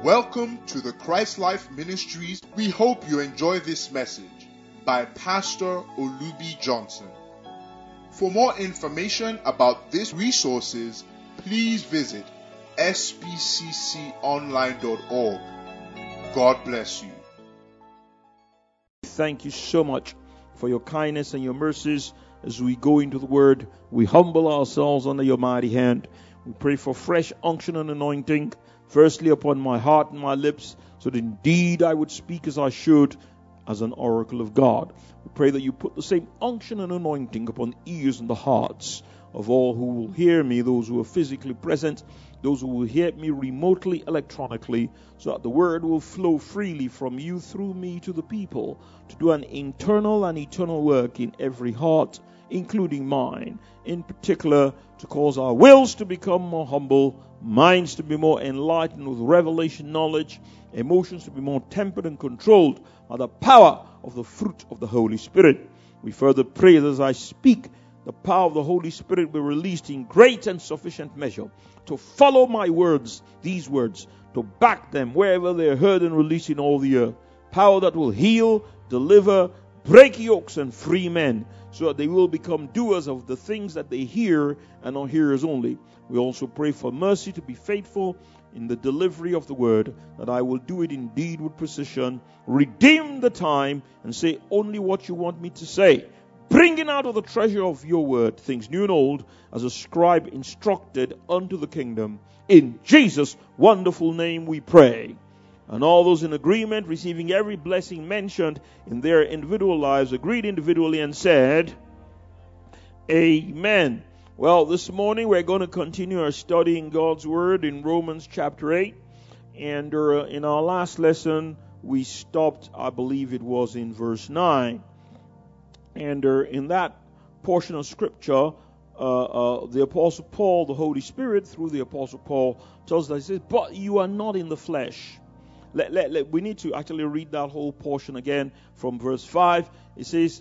Welcome to the Christ Life Ministries. We hope you enjoy this message by Pastor Olubi Johnson. For more information about these resources, please visit spcconline.org. God bless you. Thank you so much for your kindness and your mercies. As we go into the Word, we humble ourselves under your mighty hand. We pray for fresh unction and anointing, firstly upon my heart and my lips, so that indeed I would speak as I should, as an oracle of God. We pray that you put the same unction and anointing upon the ears and the hearts of all who will hear me, those who are physically present, those who will hear me remotely, electronically, so that the word will flow freely from you through me to the people, to do an internal and eternal work in every heart, including mine, in particular to cause our wills to become more humble, minds to be more enlightened with revelation knowledge, emotions to be more tempered and controlled by the power of the fruit of the Holy Spirit. We further pray that as I speak, the power of the Holy Spirit be released in great and sufficient measure to follow my words, these words, to back them wherever they are heard and released in all the earth. Power that will heal, deliver, break yokes and free men, so that they will become doers of the things that they hear and not hearers only. We also pray for mercy to be faithful in the delivery of the word, that I will do it indeed with precision, redeem the time, and say only what you want me to say, bringing out of the treasure of your word things new and old, as a scribe instructed unto the kingdom. In Jesus' wonderful name we pray. And all those in agreement, receiving every blessing mentioned in their individual lives, agreed individually and said, Amen. Well, this morning we're going to continue our study in God's Word in Romans chapter 8. And in our last lesson, we stopped, I believe it was in verse 9. And in that portion of Scripture, the Apostle Paul, the Holy Spirit, through the Apostle Paul, tells us, he says, but you are not in the flesh. We need to actually read that whole portion again from verse 5. It says,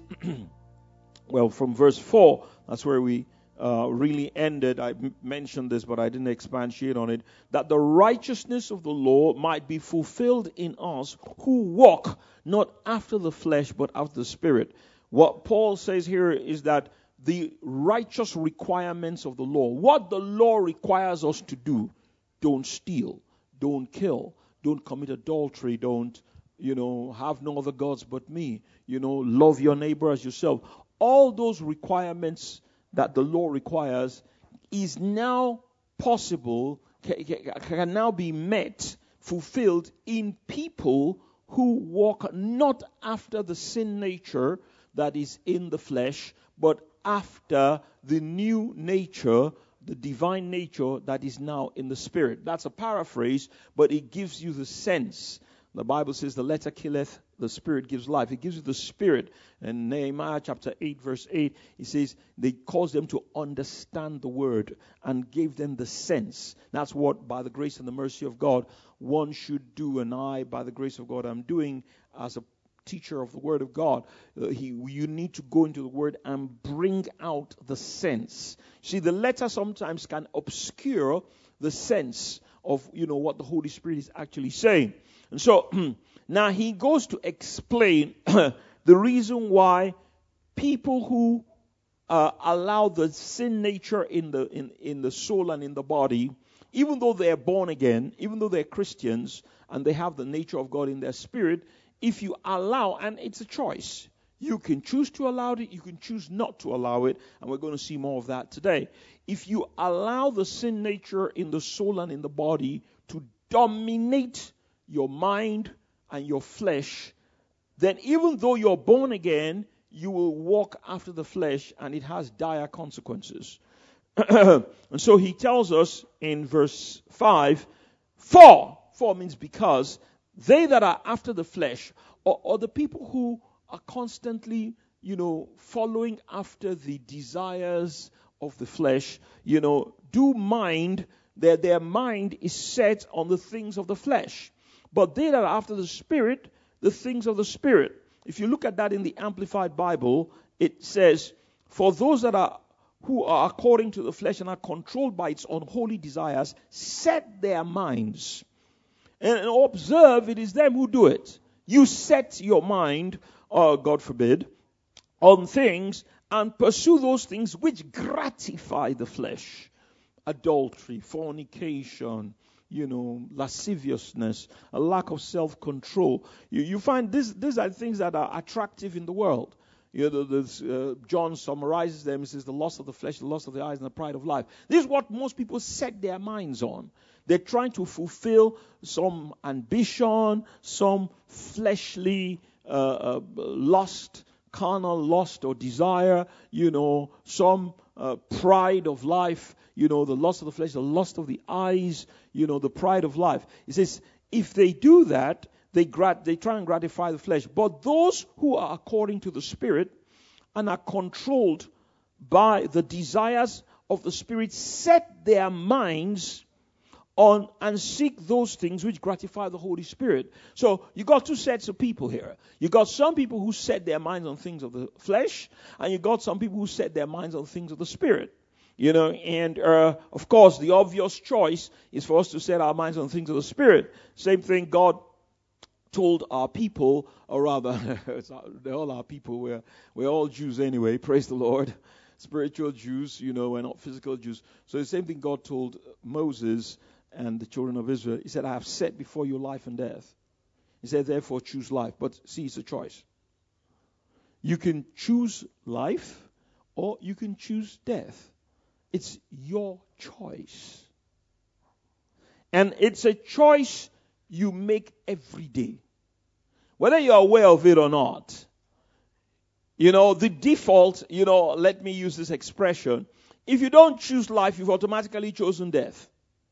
well, from verse 4, that's where we really ended. I mentioned this, but I didn't expatiate on it. That the righteousness of the law might be fulfilled in us who walk not after the flesh, but after the Spirit. What Paul says here is that the righteous requirements of the law, what the law requires us to do, don't steal, don't kill, don't commit adultery, don't, have no other gods but me, love your neighbor as yourself. All those requirements that the law requires is now possible, can now be met, fulfilled in people who walk not after the sin nature that is in the flesh, but after the new nature, the divine nature that is now in the Spirit. That's a paraphrase, but it gives you the sense. The Bible says the letter killeth, the Spirit gives life. It gives you the Spirit. In Nehemiah chapter 8, verse 8, it says they caused them to understand the word and gave them the sense. That's what, by the grace and the mercy of God, one should do. And I, by the grace of God, I'm doing as a teacher of the Word of God. You need to go into the Word and bring out the sense. See, the letter sometimes can obscure the sense of, what the Holy Spirit is actually saying. And so, now he goes to explain the reason why people who allow the sin nature in the soul and in the body, even though they are born again, even though they're Christians, and they have the nature of God in their spirit, if you allow, and it's a choice, you can choose to allow it, you can choose not to allow it, and we're going to see more of that today. If you allow the sin nature in the soul and in the body to dominate your mind and your flesh, then even though you're born again, you will walk after the flesh, and it has dire consequences. And so he tells us in verse 5, for means because, they that are after the flesh, or the people who are constantly, following after the desires of the flesh, do mind that their mind is set on the things of the flesh. But they that are after the Spirit, the things of the Spirit. If you look at that in the Amplified Bible, it says, for those who are according to the flesh and are controlled by its unholy desires, set their minds. And observe, it is them who do it. You set your mind, God forbid, on things and pursue those things which gratify the flesh. Adultery, fornication, lasciviousness, a lack of self-control. You find these are things that are attractive in the world. John summarizes them. He says the lust of the flesh, the lust of the eyes, and the pride of life. This is what most people set their minds on. They're trying to fulfill some ambition, some fleshly lust, carnal lust or desire, some pride of life, the lust of the flesh, the lust of the eyes, the pride of life. He says, if they do that, they try and gratify the flesh. But those who are according to the Spirit and are controlled by the desires of the Spirit set their minds on and seek those things which gratify the Holy Spirit. So you got two sets of people here. You got some people who set their minds on things of the flesh, and you got some people who set their minds on things of the Spirit. And of course, the obvious choice is for us to set our minds on things of the Spirit. Same thing God told our people, or rather, they're all our people. We're all Jews anyway. Praise the Lord. Spiritual Jews, we're not physical Jews. So the same thing God told Moses and the children of Israel. He said, I have set before you life and death. He said, therefore choose life. But see, it's a choice. You can choose life or you can choose death. It's your choice. And it's a choice you make every day. Whether you're aware of it or not. The default, let me use this expression. If you don't choose life, you've automatically chosen death.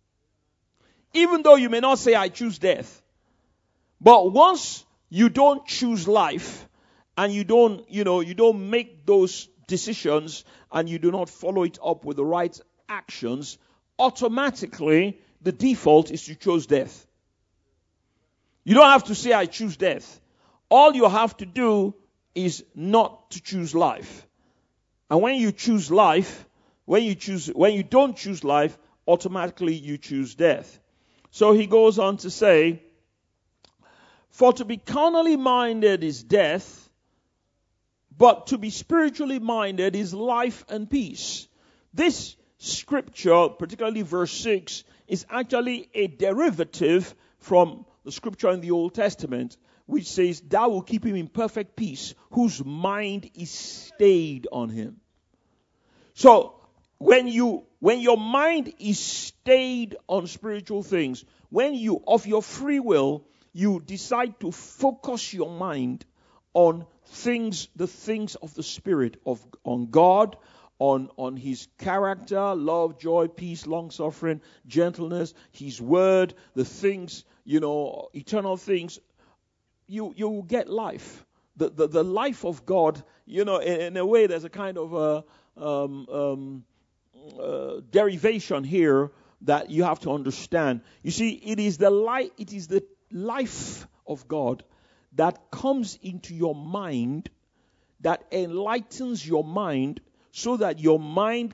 Even though you may not say, I choose death. But once you don't choose life, and you don't make those decisions, and you do not follow it up with the right actions, automatically the default is to choose death. You don't have to say, I choose death. All you have to do is not to choose life. And when you choose life, when you don't choose life, automatically you choose death. So he goes on to say, for to be carnally minded is death, but to be spiritually minded is life and peace. This scripture, particularly verse 6, is actually a derivative from the scripture in the Old Testament, which says, thou will keep him in perfect peace, whose mind is stayed on him. So, when your mind is stayed on spiritual things, when you, of your free will, you decide to focus your mind on the things of the Spirit, on God, on His character, love, joy, peace, long-suffering, gentleness, His word, the things, eternal things, you will get life. The life of God, in a way, there's a kind of derivation here that you have to understand. You see, it is the life of God that comes into your mind, that enlightens your mind, so that your mind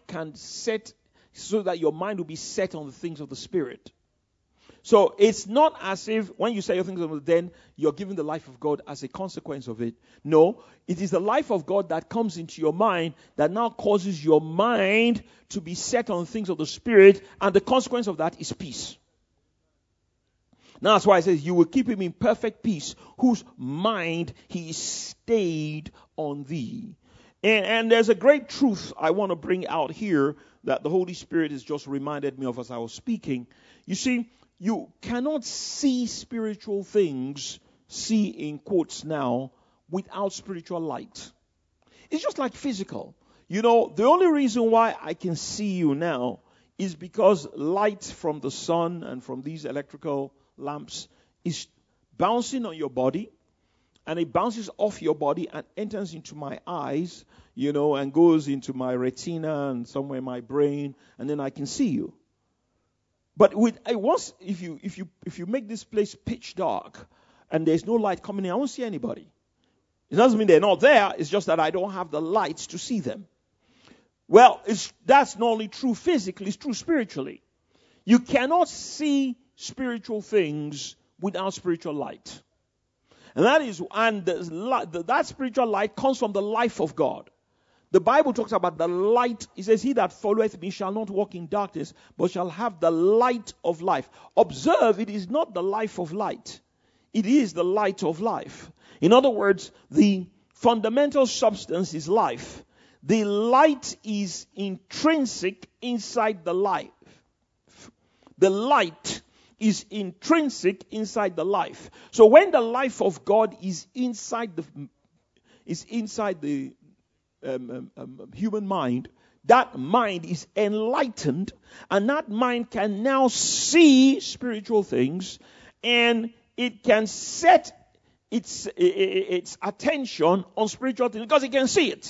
will be set on the things of the Spirit. So it's not as if when you say your things of the then you're giving the life of God as a consequence of it. No, it is the life of God that comes into your mind that now causes your mind to be set on things of the Spirit, and the consequence of that is peace. Now that's why it says, you will keep him in perfect peace, whose mind he is stayed on thee. And there's a great truth I want to bring out here that the Holy Spirit has just reminded me of as I was speaking. You see, you cannot see spiritual things, see in quotes now, without spiritual light. It's just like physical. The only reason why I can see you now is because light from the sun and from these electrical lamps is bouncing on your body, and it bounces off your body and enters into my eyes, and goes into my retina and somewhere in my brain, and then I can see you. But if you make this place pitch dark and there's no light coming in, I won't see anybody. It doesn't mean they're not there. It's just that I don't have the lights to see them. Well, that's not only true physically, it's true spiritually. You cannot see spiritual things without spiritual light. And that spiritual light comes from the life of God. The Bible talks about the light. It says, he that followeth me shall not walk in darkness, but shall have the light of life. Observe, it is not the life of light. It is the light of life. In other words, the fundamental substance is life. The light is intrinsic inside the life. The light is intrinsic inside the life. So when the life of God is inside the human mind, that mind is enlightened, and that mind can now see spiritual things, and it can set its attention on spiritual things because it can see it.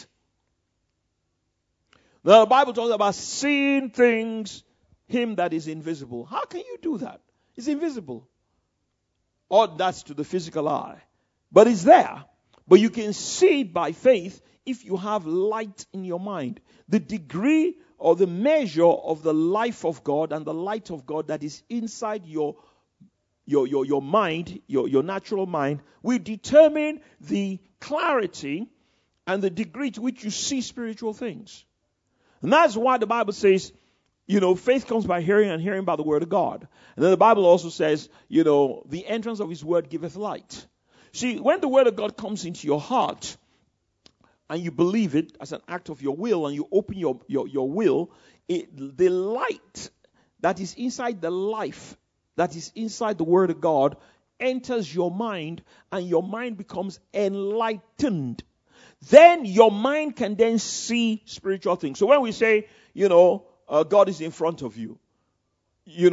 Now, the Bible talks about seeing things, him that is invisible. How can you do that? It's invisible. Or that's to the physical eye. But it's there. But you can see it by faith if you have light in your mind. The degree or the measure of the life of God and the light of God that is inside your mind, your natural mind, will determine the clarity and the degree to which you see spiritual things. And that's why the Bible says, faith comes by hearing, and hearing by the word of God. And then the Bible also says, the entrance of his word giveth light. See, when the word of God comes into your heart, and you believe it as an act of your will, and you open your will, the light that is inside the life, that is inside the word of God, enters your mind, and your mind becomes enlightened. Then your mind can then see spiritual things. So when we say, God is in front of you, you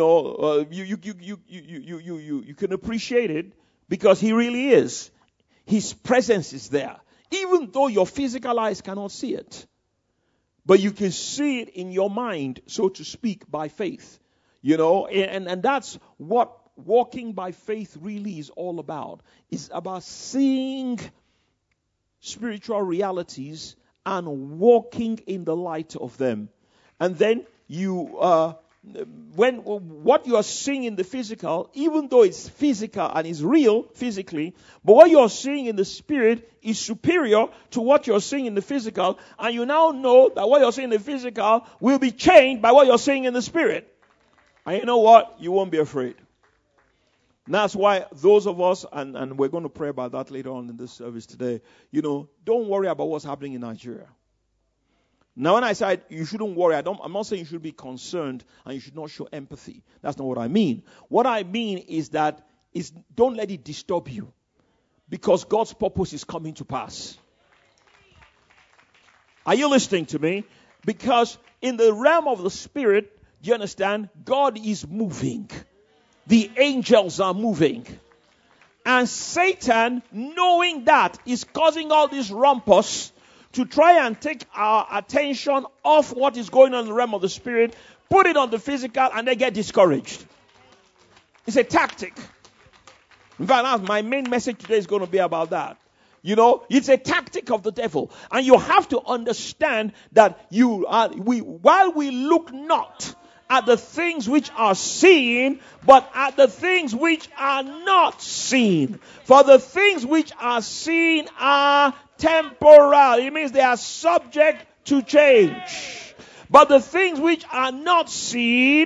can appreciate it because he really is. His presence is there. Even though your physical eyes cannot see it. But you can see it in your mind, so to speak, by faith. And that's what walking by faith really is all about. It's about seeing spiritual realities and walking in the light of them. And then when what you are seeing in the physical, even though it's physical and is real physically, but what you are seeing in the spirit is superior to what you're seeing in the physical, and you now know that what you're seeing in the physical will be changed by what you're seeing in the spirit. And you know what? You won't be afraid. And that's why those of us, and we're going to pray about that later on in this service today, don't worry about what's happening in Nigeria. Now, when I said you shouldn't worry, I'm not saying you should be concerned and you should not show empathy. That's not what I mean. What I mean is that don't let it disturb you, because God's purpose is coming to pass. Are you listening to me? Because in the realm of the spirit, do you understand? God is moving. The angels are moving. And Satan, knowing that, is causing all this rumpus to try and take our attention off what is going on in the realm of the spirit, put it on the physical, and they get discouraged. It's a tactic. In fact, my main message today is going to be about that. It's a tactic of the devil. And you have to understand that while we look not at the things which are seen, but at the things which are not seen. For the things which are seen are temporal. It means they are subject to change. But the things which are not seen,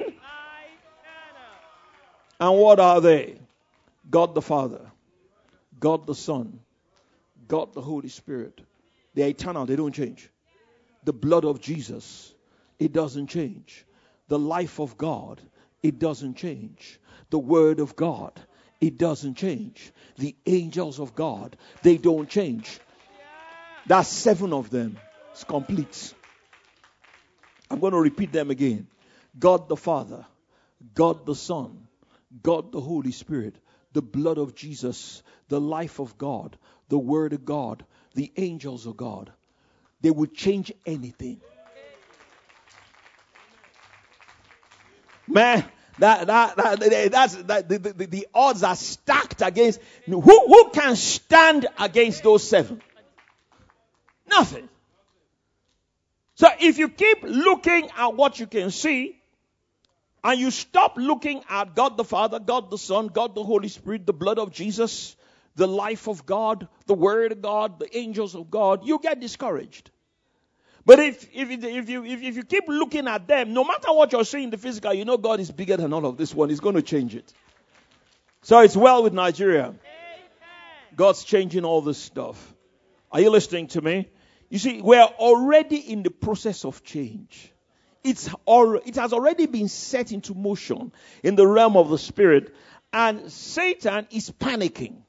and what are they? God the Father, God the Son, God the Holy Spirit. They're eternal, they don't change. The blood of Jesus, it doesn't change. The life of God, it doesn't change. The word of God, it doesn't change. The angels of God, they don't change. That's 7 of them. It's complete. I'm going to repeat them again. God the Father, God the Son, God the Holy Spirit, the blood of Jesus, the life of God, the word of God, the angels of God. They would change anything. Man, the odds are stacked against. Who can stand against those 7? Nothing. So if you keep looking at what you can see, and you stop looking at God the Father, God the Son, God the Holy Spirit, the blood of Jesus, the life of God, the Word of God, the angels of God, you get discouraged. But if you keep looking at them, no matter what you're seeing in the physical, you know God is bigger than all of this one. He's going to change it. So it's well with Nigeria. Amen. God's changing all this stuff. Are you listening to me? You see, we're already in the process of change. It has already been set into motion in the realm of the spirit, and Satan is panicking.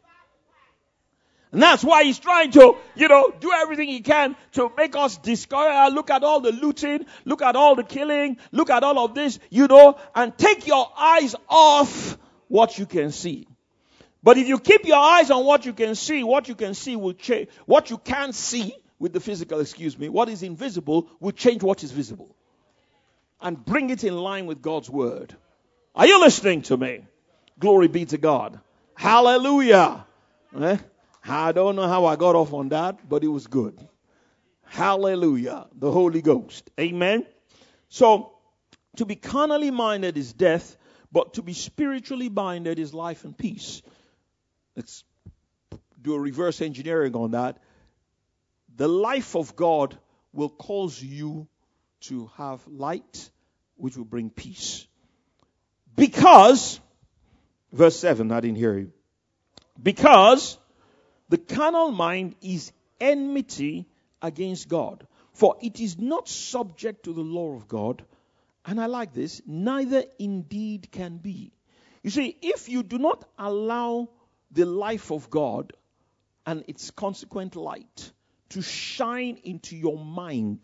And that's why he's trying to, do everything he can to make us discouraged. Look at all the looting, look at all the killing, look at all of this, and take your eyes off what you can see. But if you keep your eyes on what you can see will change. What you can't see with the physical, what is invisible will change what is visible. And bring it in line with God's word. Are you listening to me? Glory be to God. Hallelujah. I don't know how I got off on that, but it was good. Hallelujah. The Holy Ghost. Amen. So, to be carnally minded is death, but to be spiritually minded is life and peace. Let's do a reverse engineering on that. The life of God will cause you to have light, which will bring peace. Because, verse 7, I didn't hear you. Because the carnal mind is enmity against God, for it is not subject to the law of God. And I like this, neither indeed can be. You see, if you do not allow the life of God and its consequent light to shine into your mind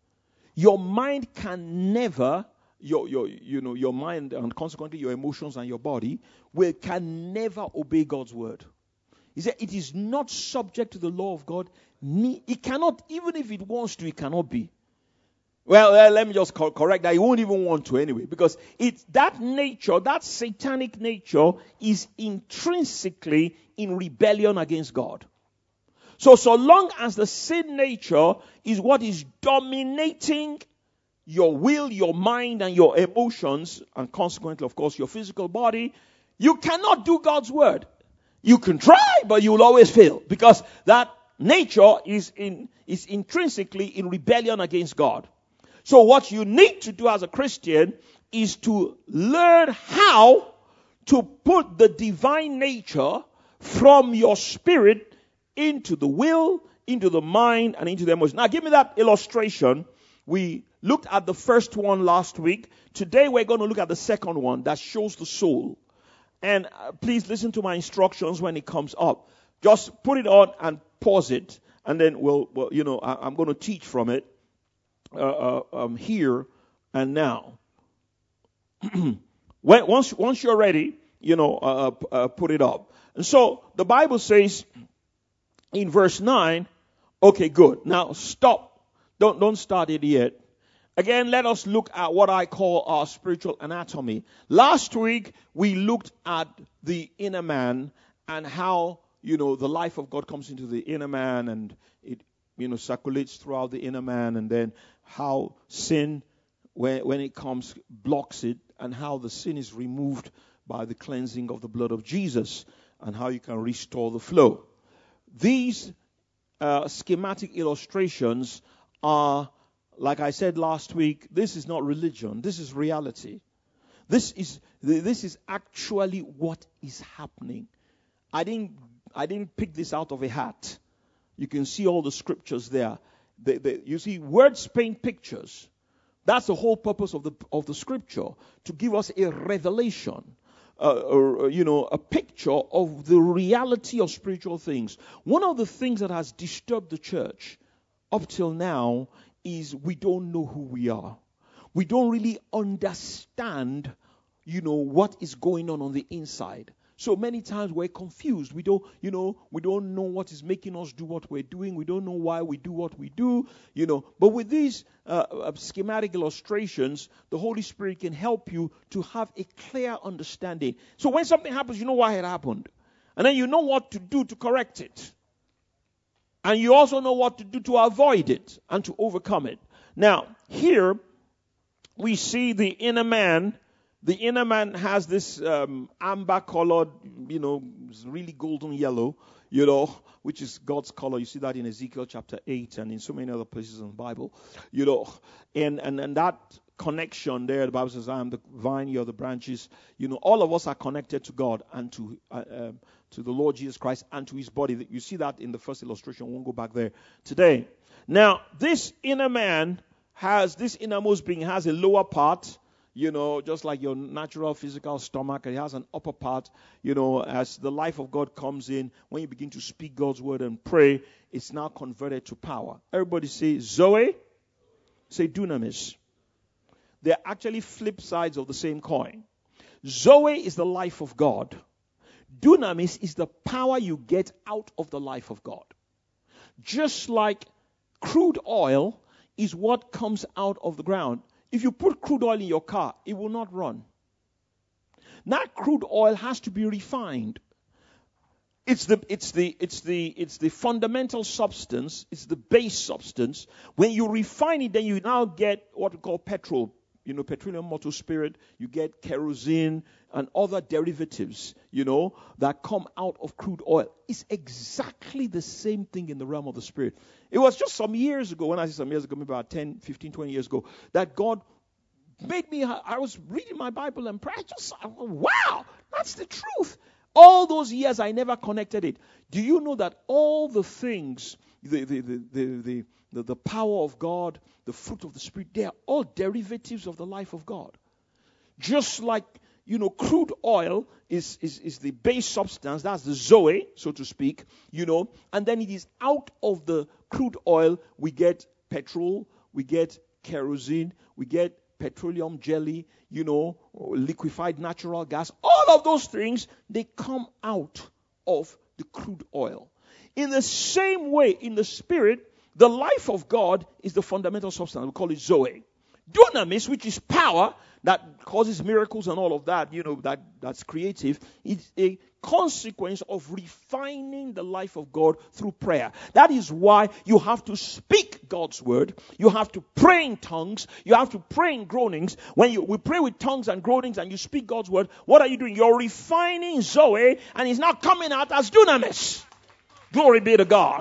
can never, your mind and consequently your emotions and your body can never obey God's word. He said it is not subject to the law of God. It cannot, even if it wants to, it cannot be. Well, let me just correct that. It won't even want to anyway. Because that nature, that satanic nature, is intrinsically in rebellion against God. So long as the sin nature is what is dominating your will, your mind, and your emotions, and consequently, of course, your physical body, you cannot do God's word. You can try, but you will always fail. Because that nature is intrinsically in rebellion against God. So what you need to do as a Christian is to learn how to put the divine nature from your spirit into the will, into the mind, and into the emotion. Now give me that illustration. We looked at the first one last week. Today we're going to look at the second one that shows the soul. And please listen to my instructions when it comes up. Just put it on and pause it, and then I'm going to teach from it. Here and now. Once you're ready, put it up. And so the Bible says in verse 9, okay, good. Now stop. Don't start it yet. Again, let us look at what I call our spiritual anatomy. Last week, we looked at the inner man and how, the life of God comes into the inner man and it, circulates throughout the inner man, and then how sin, when it comes, blocks it, and how the sin is removed by the cleansing of the blood of Jesus, and how you can restore the flow. These schematic illustrations are, like I said last week, this is not religion. This is reality. This is actually what is happening. I didn't pick this out of a hat. You can see all the scriptures there. You see, words paint pictures. That's the whole purpose of the scripture, to give us a revelation, a picture of the reality of spiritual things. One of the things that has disturbed the church up till now is we don't know who we are. We don't really understand, what is going on the inside. So many times we're confused. We don't know what is making us do what we're doing. We don't know why we do what we do, But with these schematic illustrations, the Holy Spirit can help you to have a clear understanding. So when something happens, you know why it happened. And then you know what to do to correct it. And you also know what to do to avoid it and to overcome it. Now, here, we see the inner man. The inner man has this amber colored, really golden yellow, which is God's color. You see that in Ezekiel chapter 8 and in so many other places in the Bible, and that connection there, the Bible says, I am the vine, you are the branches. All of us are connected to God and to the Lord Jesus Christ and to his body. You see that in the first illustration. We won't go back there today. Now, this inner man this innermost being has a lower part, just like your natural physical stomach. It has an upper part, as the life of God comes in, when you begin to speak God's word and pray, it's now converted to power. Everybody say Zoe, say dunamis. They're actually flip sides of the same coin. Zoe is the life of God. Dunamis is the power you get out of the life of God. Just like crude oil is what comes out of the ground. If you put crude oil in your car, it will not run. That crude oil has to be refined. It's the fundamental substance. It's the base substance. When you refine it, then you now get what we call petrol. Petroleum motor spirit. You get kerosene and other derivatives, that come out of crude oil. It's exactly the same thing in the realm of the spirit. It was just some years ago, when I say some years ago, maybe about 10, 15, 20 years ago, that God made me, I was reading my Bible and praying. Wow, that's the truth. All those years I never connected it. Do you know that all the things, the power of God, the fruit of the Spirit, they are all derivatives of the life of God. Just like, crude oil is the base substance, that's the Zoe, so to speak, and then it is out of the crude oil we get petrol, we get kerosene, we get petroleum jelly, liquefied natural gas. All of those things, they come out of the crude oil. In the same way, in the spirit, the life of God is the fundamental substance. We call it Zoe. Dunamis, which is power that causes miracles and all of that, that's creative, is a consequence of refining the life of God through prayer. That is why you have to speak God's word. You have to pray in tongues. You have to pray in groanings. When we pray with tongues and groanings and you speak God's word, what are you doing? You're refining Zoe, and it's now coming out as dunamis. Glory be to God.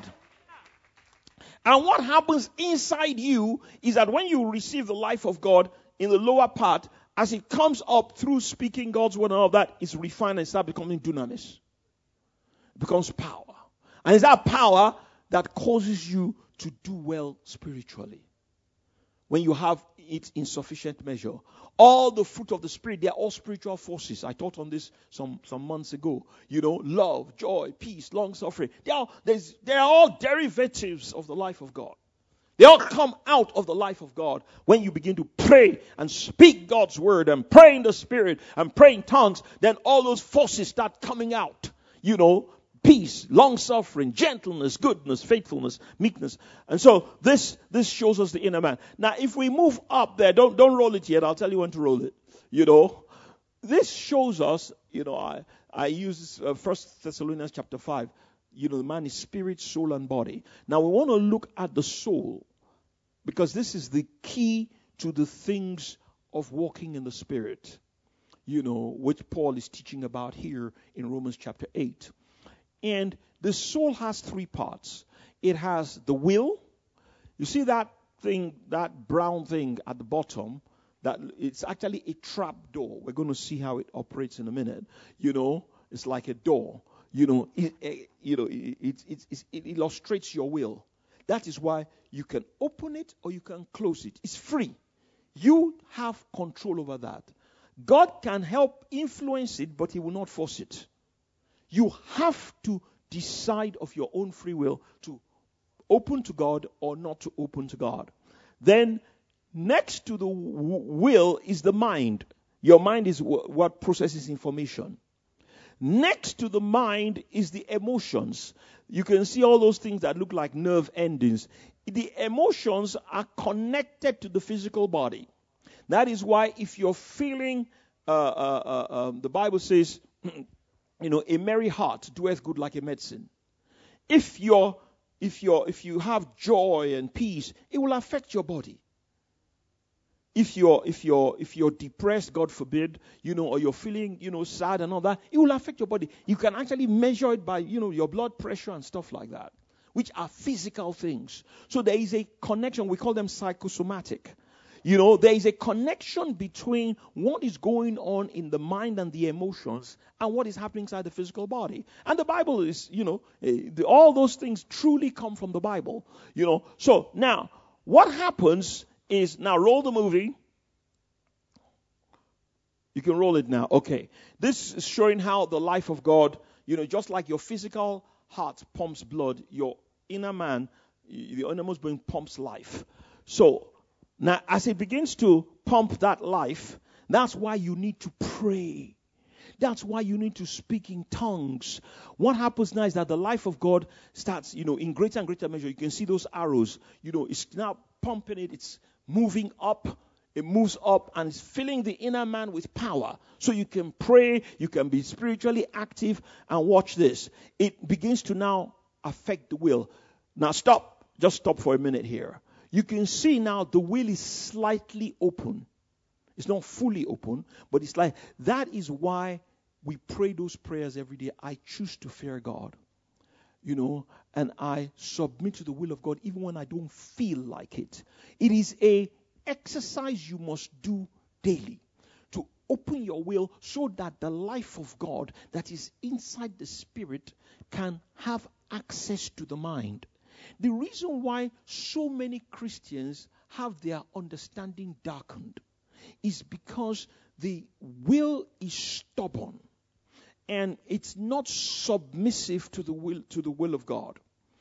And what happens inside you is that when you receive the life of God in the lower part, as it comes up through speaking God's word and all of that, it's refined and starts becoming dunamis. It becomes power. And it's that power that causes you to do well spiritually. When you have it in sufficient measure. All the fruit of the Spirit, they are all spiritual forces. I taught on this some months ago. Love, joy, peace, long-suffering. They are all derivatives of the life of God. They all come out of the life of God when you begin to pray and speak God's word and pray in the Spirit and pray in tongues. Then all those forces start coming out. Peace, long-suffering, gentleness, goodness, faithfulness, meekness. And so this shows us the inner man. Now, if we move up there, don't roll it yet. I'll tell you when to roll it. This shows us, I use 1 Thessalonians chapter 5. The man is spirit, soul, and body. Now, we want to look at the soul because this is the key to the things of walking in the Spirit, which Paul is teaching about here in Romans chapter 8. And the soul has three parts. It has the will. You see that thing, that brown thing at the bottom, that it's actually a trap door. We're going to see how it operates in a minute. It's like a door. It illustrates your will. That is why you can open it or you can close it. It's free. You have control over that. God can help influence it, but he will not force it. You have to decide of your own free will to open to God or not to open to God. Then next to the will is the mind. Your mind is what processes information. Next to the mind is the emotions. You can see all those things that look like nerve endings. The emotions are connected to the physical body. That is why if you're feeling, the Bible says, a merry heart doeth good like a medicine. If you have joy and peace, it will affect your body. if you're depressed, God forbid, or you're feeling, sad and all that, it will affect your body. You can actually measure it by, your blood pressure and stuff like that, which are physical things. So there is a connection. We call them psychosomatic. There is a connection between what is going on in the mind and the emotions and what is happening inside the physical body. And the Bible is, all those things truly come from the Bible. So now, what happens is, now roll the movie. You can roll it now. Okay. This is showing how the life of God, just like your physical heart pumps blood, your inner man, the innermost being pumps life. So, now, as it begins to pump that life, that's why you need to pray. That's why you need to speak in tongues. What happens now is that the life of God starts, in greater and greater measure. You can see those arrows. It's now pumping it. It's moving up. It moves up and it's filling the inner man with power. So you can pray. You can be spiritually active. And watch this. It begins to now affect the will. Now stop. Just stop for a minute here. You can see now the will is slightly open. It's not fully open, but it's like, that is why we pray those prayers every day. I choose to fear God, and I submit to the will of God even when I don't feel like it. It is a exercise you must do daily to open your will so that the life of God that is inside the spirit can have access to the mind. The reason why so many Christians have their understanding darkened is because the will is stubborn and it's not submissive to the will of God.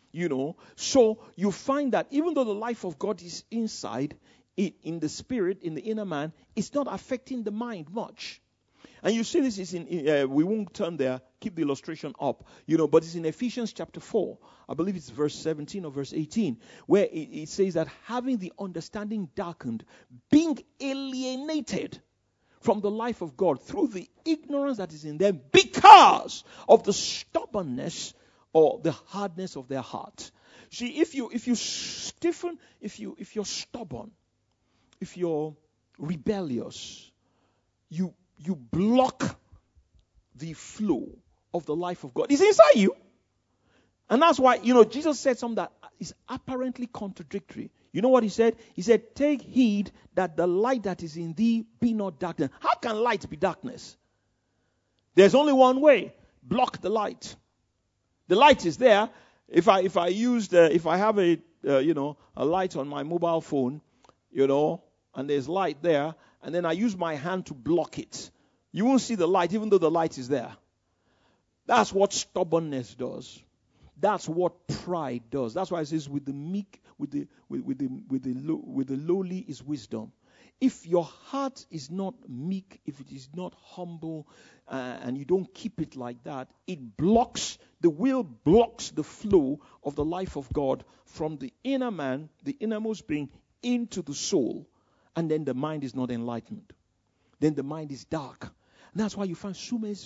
So you find that even though the life of God is inside, in the spirit, in the inner man, it's not affecting the mind much. And you see this is we won't turn there, keep the illustration up, but it's in Ephesians chapter 4. I believe it's verse 17 or verse 18, where it says that having the understanding darkened, being alienated from the life of God through the ignorance that is in them because of the stubbornness or the hardness of their heart. See, if you stiffen, if you're stubborn, if you're rebellious, you block the flow of the life of God. It's inside you. And that's why, Jesus said something that is apparently contradictory. You know what he said? He said, take heed that the light that is in thee be not darkness. How can light be darkness? There's only one way. Block the light. The light is there. If I have a light on my mobile phone, and there's light there, and then I use my hand to block it, you won't see the light even though the light is there. That's what stubbornness does. That's what pride does. That's why it says with the meek, with the lowly is wisdom. If your heart is not meek, if it is not humble, and you don't keep it like that, the will blocks the flow of the life of God from the inner man, the innermost being, into the soul. And then the mind is not enlightened. Then the mind is dark. And that's why you find so many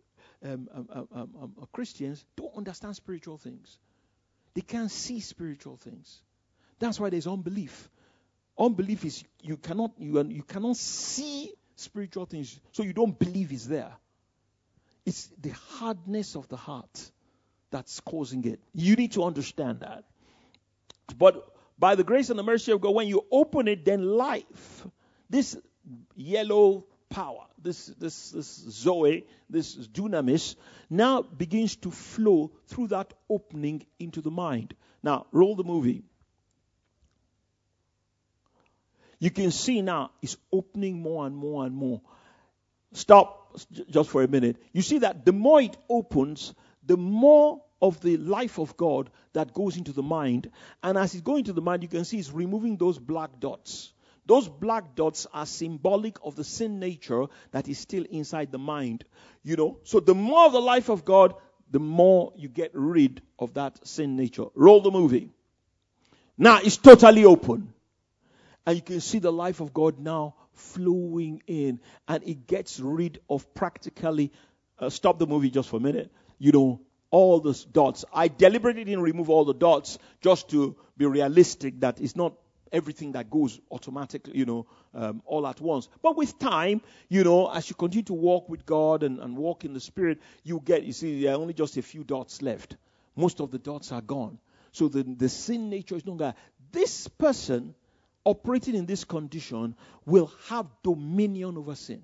Christians don't understand spiritual things. They can't see spiritual things. That's why there's unbelief. Unbelief is you cannot see spiritual things, so you don't believe it's there. It's the hardness of the heart that's causing it. You need to understand that. But by the grace and the mercy of God, when you open it, then life, this yellow power, this Zoe, this dunamis, now begins to flow through that opening into the mind. Now, roll the movie. You can see now it's opening more and more and more. Stop just for a minute. You see that the more it opens, the more of the life of God that goes into the mind. And as it's going to the mind, you can see it's removing those black dots. Those black dots are symbolic of the sin nature that is still inside the mind. So the more of the life of God, the more you get rid of that sin nature. Roll the movie. Now it's totally open. And you can see the life of God now flowing in. And it gets rid of practically, stop the movie just for a minute, all those dots. I deliberately didn't remove all the dots just to be realistic that it's not everything that goes automatically, all at once. But with time, as you continue to walk with God and walk in the Spirit, you see, there are only just a few dots left. Most of the dots are gone. So the sin nature is no longer. This person operating in this condition will have dominion over sin.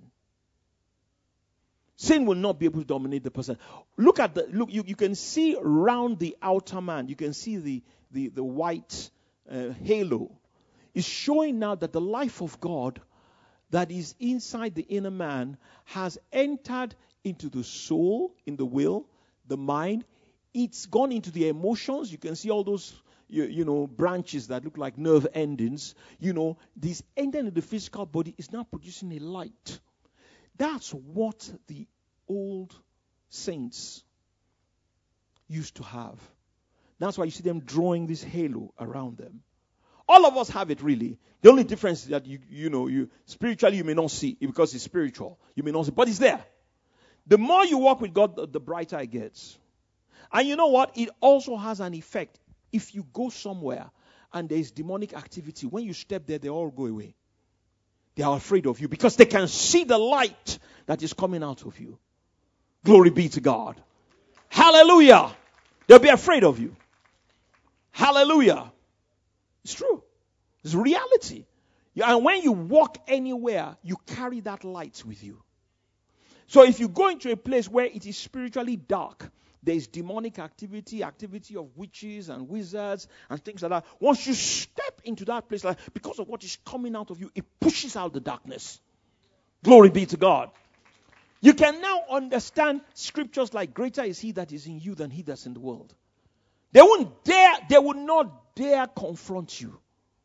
Sin will not be able to dominate the person. Look, you can see around the outer man, you can see the white halo. It's showing now that the life of God that is inside the inner man has entered into the soul, in the will, the mind. It's gone into the emotions. You can see all those branches that look like nerve endings. This ending in the physical body is now producing a light. That's what the old saints used to have. That's why you see them drawing this halo around them. All of us have it, really. The only difference is that you spiritually you may not see it because it's spiritual. You may not see, but it's there. The more you walk with God, the brighter it gets. And you know what? It also has an effect. If you go somewhere and there is demonic activity, when you step there, they all go away. They are afraid of you because they can see the light that is coming out of you. Glory be to God. Hallelujah. They'll be afraid of you. Hallelujah. It's true. It's reality. And when you walk anywhere, you carry that light with you. So if you go into a place where it is spiritually dark, there is demonic activity of witches and wizards and things like that. Once you step into that place, because of what is coming out of you, it pushes out the darkness. Glory be to God. You can now understand scriptures like greater is he that is in you than he that's in the world. They would not dare confront you.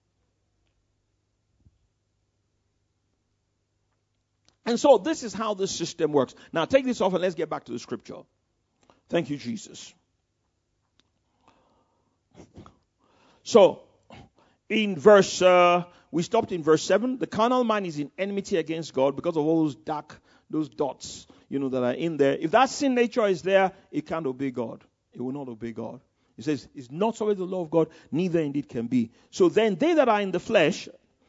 And so this is how this system works. Now take this off and let's get back to the scripture. Thank you, Jesus. So, in verse, we stopped in verse 7. The carnal mind is in enmity against God because of all those dots, that are in there. If that sin nature is there, it can't obey God. It will not obey God. It says, it's not so the law of God, neither indeed can be. So then they that are in the flesh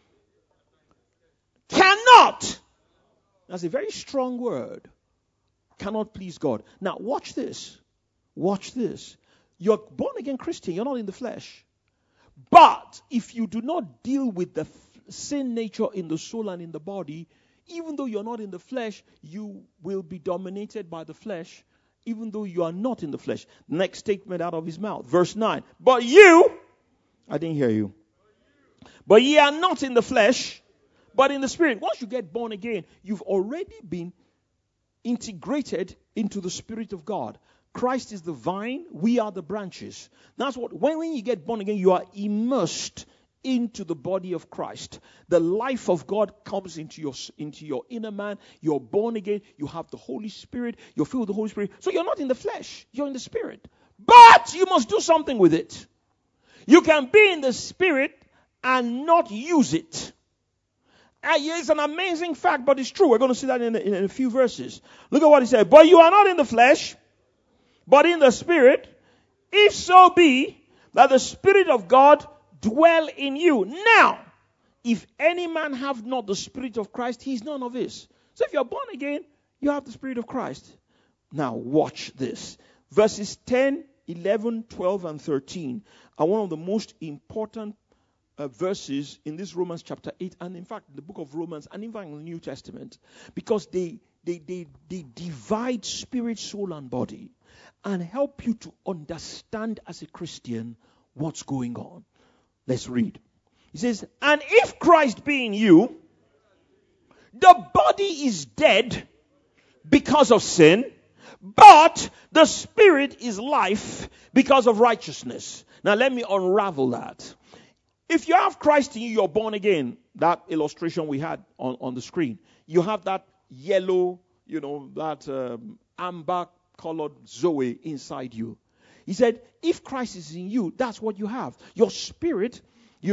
cannot. That's a very strong word. Cannot please God. Now, watch this. Watch this. You're born again Christian. You're not in the flesh. But if you do not deal with the sin nature in the soul and in the body, even though you're not in the flesh, you will be dominated by the flesh, even though you are not in the flesh. Next statement out of his mouth. Verse 9. But you, I didn't hear you. But ye are not in the flesh, but in the spirit. Once you get born again, you've already been integrated into the Spirit of God. Christ is the vine, we are the branches. That's what, when you get born again, you are immersed into the body of Christ. The life of God comes into your inner man. You're born again. You have the Holy Spirit. You're filled with the Holy Spirit. So you're not in the flesh. You're in the Spirit. But you must do something with it. You can be in the Spirit and not use it. It's an amazing fact, but it's true. We're going to see that in a few verses. Look at what he said. But you are not in the flesh, but in the Spirit, if so be that the Spirit of God dwell in you. Now, if any man have not the Spirit of Christ, he is none of his. So if you're born again, you have the Spirit of Christ. Now, watch this. Verses 10, 11, 12, and 13 are one of the most important verses in this Romans chapter 8, and in fact the book of Romans, and even in the New Testament, because they divide spirit, soul, and body and help you to understand as a Christian what's going on. Let's read. He says, and if Christ be in you, the body is dead because of sin, but the spirit is life because of righteousness. Now let me unravel that. If you have Christ in you, you're born again. That illustration we had on the screen. You have that yellow, that amber colored Zoe inside you. He said, if Christ is in you, that's what you have. Your spirit,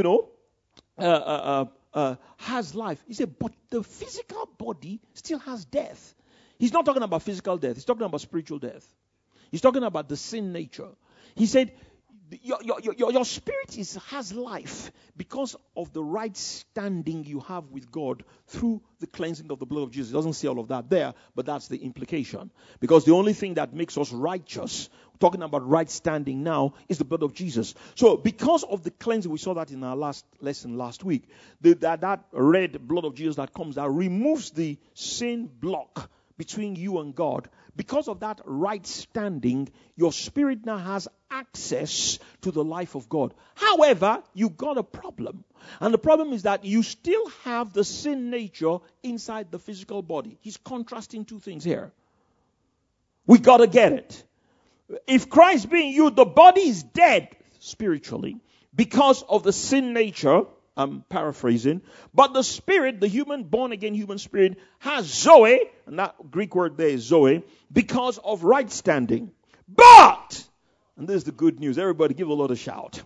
has life. He said, but the physical body still has death. He's not talking about physical death. He's talking about spiritual death. He's talking about the sin nature. He said, Your spirit has life because of the right standing you have with God through the cleansing of the blood of Jesus. It doesn't say all of that there, but that's the implication. Because the only thing that makes us righteous, talking about right standing now, is the blood of Jesus. So because of the cleansing, we saw that in our last lesson last week, that red blood of Jesus that comes, that removes the sin block between you and God. Because of that right standing, your spirit now has access to the life of God. However, you got a problem. And the problem is that you still have the sin nature inside the physical body. He's contrasting two things here. We got to get it. If Christ be in you, the body is dead spiritually because of the sin nature. I'm paraphrasing. But the spirit, the human, born again human spirit, has Zoe, and that Greek word there is Zoe, because of right standing. But, and this is the good news, everybody give a lot of shout.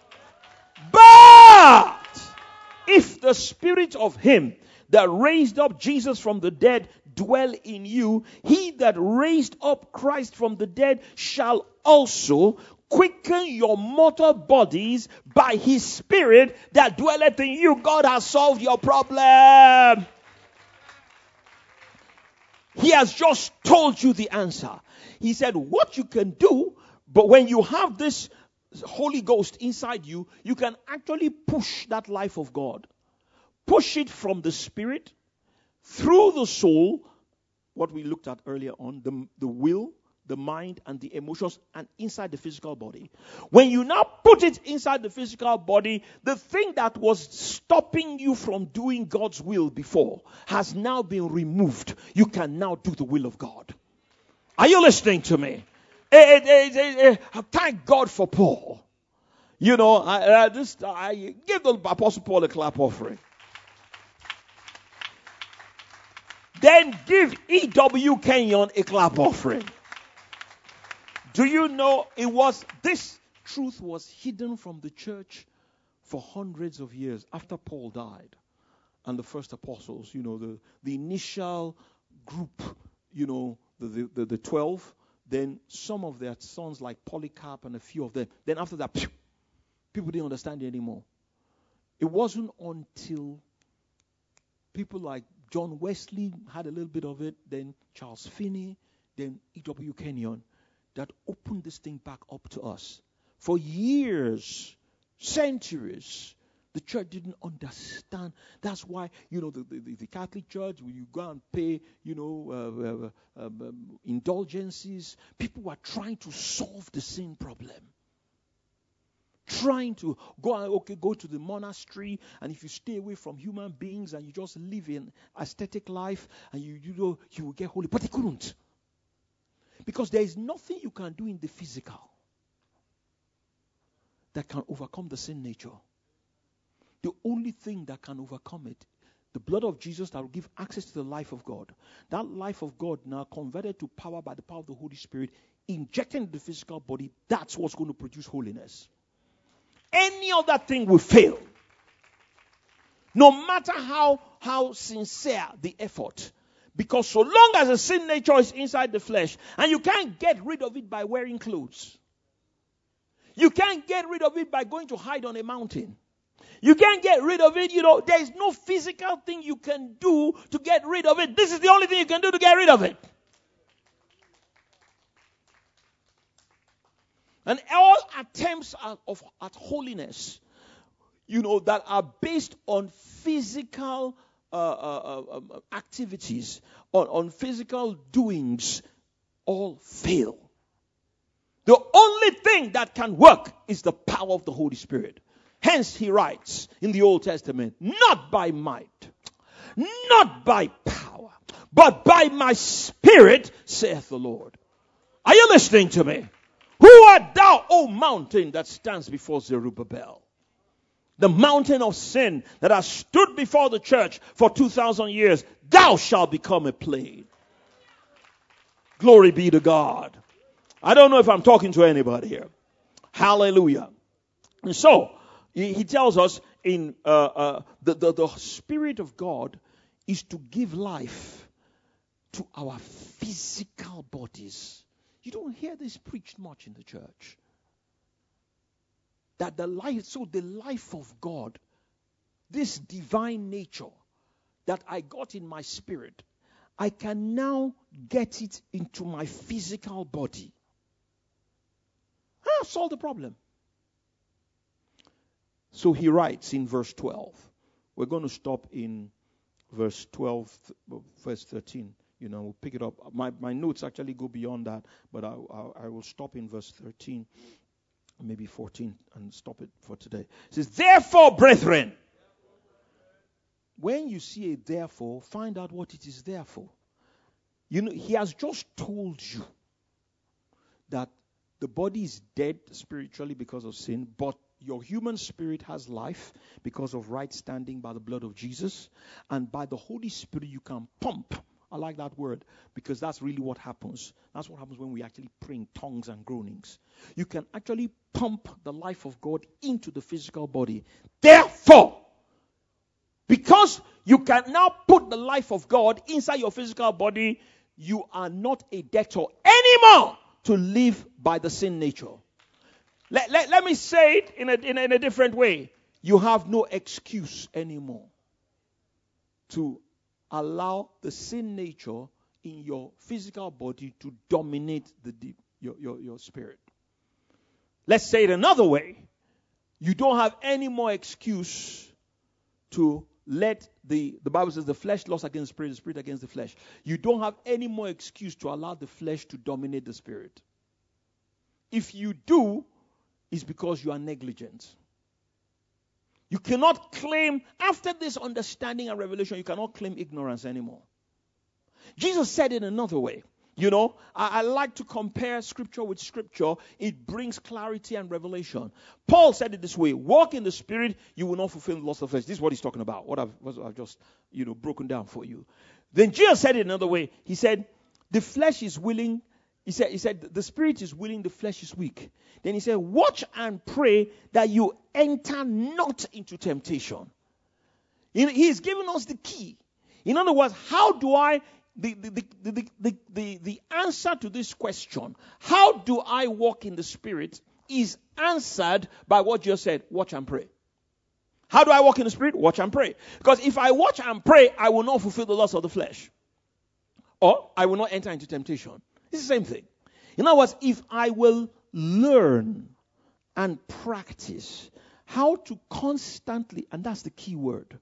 But, if the spirit of him that raised up Jesus from the dead dwell in you, he that raised up Christ from the dead shall also quicken your mortal bodies by his spirit that dwelleth in you. God has solved your problem. He has just told you the answer. He said what you can do, but when you have this Holy Ghost inside you, you can actually push that life of God. Push it from the spirit, through the soul, what we looked at earlier on, the will, the mind, and the emotions, and inside the physical body. When you now put it inside the physical body, the thing that was stopping you from doing God's will before has now been removed. You can now do the will of God. Are you listening to me? Thank God for Paul. You know, I give the Apostle Paul a clap offering. Then give E.W. Kenyon a clap offering. Do you know this truth was hidden from the church for hundreds of years after Paul died and the first apostles, you know, the initial group, you know, the 12, then some of their sons like Polycarp and a few of them. Then after that, people didn't understand it anymore. It wasn't until people like John Wesley had a little bit of it, then Charles Finney, then E.W. Kenyon, that opened this thing back up to us. For years, centuries, the church didn't understand. That's why, you know, the Catholic Church, when you go and pay, you know, indulgences, people were trying to solve the sin problem. Trying to go to the monastery, and if you stay away from human beings and you just live in aesthetic life, and you will get holy. But they couldn't. Because there is nothing you can do in the physical that can overcome the sin nature. The only thing that can overcome it, the blood of Jesus that will give access to the life of God. That life of God now converted to power by the power of the Holy Spirit, injected into the physical body, that's what's going to produce holiness. Any other thing will fail. No matter how sincere the effort. Because so long as the sin nature is inside the flesh, and you can't get rid of it by wearing clothes. You can't get rid of it by going to hide on a mountain. You can't get rid of it, you know, there is no physical thing you can do to get rid of it. This is the only thing you can do to get rid of it. And all attempts at holiness, you know, that are based on physical activities, on physical doings, all fail. The only thing that can work is the power of the Holy Spirit. Hence he writes in the Old Testament, not by might, not by power, but by my spirit, saith the Lord. Are you listening to me? Who art thou, O mountain, that stands before Zerubbabel? The mountain of sin that has stood before the church for 2,000 years, thou shalt become a plain. Glory be to God. I don't know if I'm talking to anybody here. Hallelujah. And so, he tells us in the Spirit of God is to give life to our physical bodies. You don't hear this preached much in the church. That the life of God, this divine nature that I got in my spirit, I can now get it into my physical body. Solve the problem. So he writes in verse 12. We're going to stop in verse 12, verse 13. We'll pick it up. My notes actually go beyond that, but I will stop in verse 13, maybe 14, and stop it for today. It says, therefore, brethren. When you see a therefore, find out what it is there for. He has just told you that the body is dead spiritually because of sin, but your human spirit has life because of right standing by the blood of Jesus. And by the Holy Spirit, you can pump. I like that word because that's really what happens. That's what happens when we actually pray in tongues and groanings. You can actually pump the life of God into the physical body. Therefore, because you can now put the life of God inside your physical body, you are not a debtor anymore to live by the sin nature. Let me say it in a different way. You have no excuse anymore to allow the sin nature in your physical body to dominate your spirit. Let's say it another way. You don't have any more excuse to let the Bible says the flesh lusts against the spirit against the flesh. You don't have any more excuse to allow the flesh to dominate the spirit. If you do, it's because you are negligent. You cannot claim, after this understanding and revelation, you cannot claim ignorance anymore. Jesus said it another way. I like to compare scripture with scripture. It brings clarity and revelation. Paul said it this way: walk in the spirit, you will not fulfill the lust of the flesh. This is what he's talking about. What I've just, broken down for you. Then Jesus said it another way. He said, the flesh is willing. He said, the spirit is willing, the flesh is weak. Then he said, watch and pray that you enter not into temptation. He's giving us the key. In other words, how do I, the answer to this question, how do I walk in the spirit, is answered by what Jesus said, watch and pray. How do I walk in the spirit? Watch and pray. Because if I watch and pray, I will not fulfill the lust of the flesh. Or I will not enter into temptation. It's the same thing. In other words, if I will learn and practice how to constantly, and that's the key word.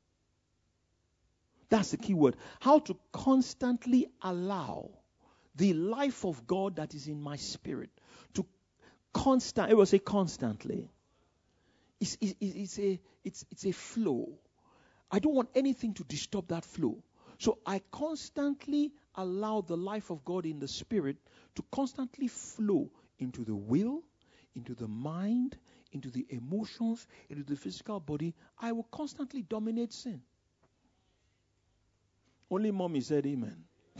That's the key word. How to constantly allow the life of God that is in my spirit to it will say constantly. It's a flow. I don't want anything to disturb that flow. So I constantly allow the life of God in the spirit to constantly flow into the will, into the mind, into the emotions, into the physical body. I will constantly dominate sin. Only mommy said amen.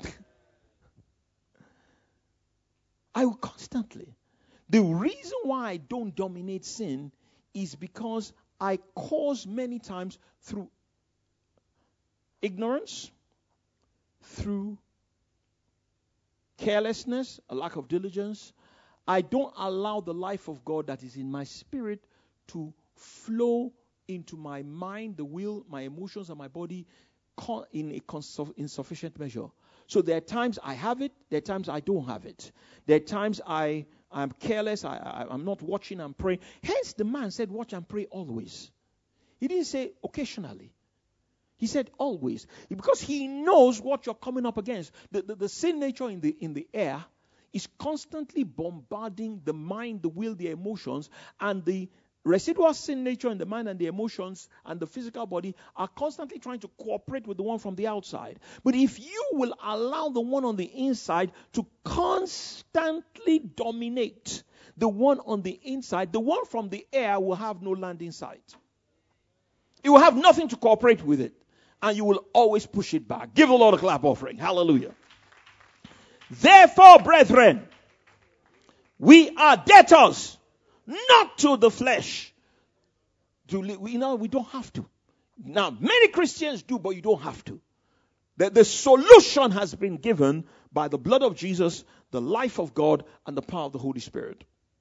I will constantly. The reason why I don't dominate sin is because I cause many times through ignorance, through carelessness, a lack of diligence. I don't allow the life of God that is in my spirit to flow into my mind, the will, my emotions, and my body in insufficient measure. So there are times I have it, there are times I don't have it. There are times I'm careless, I'm not watching and praying. Hence the man said, watch and pray always. He didn't say occasionally. He said always. Because he knows what you're coming up against. The sin nature in the air is constantly bombarding the mind, the will, the emotions, and the residual sin nature in the mind and the emotions and the physical body are constantly trying to cooperate with the one from the outside. But if you will allow the one on the inside to constantly dominate the one on the inside, the one from the air will have no landing site. It will have nothing to cooperate with it. And you will always push it back. Give the Lord a clap offering. Hallelujah. Therefore, brethren, we are debtors, not to the flesh. We don't have to. Now, many Christians do, but you don't have to. The solution has been given by the blood of Jesus, the life of God, and the power of the Holy Spirit.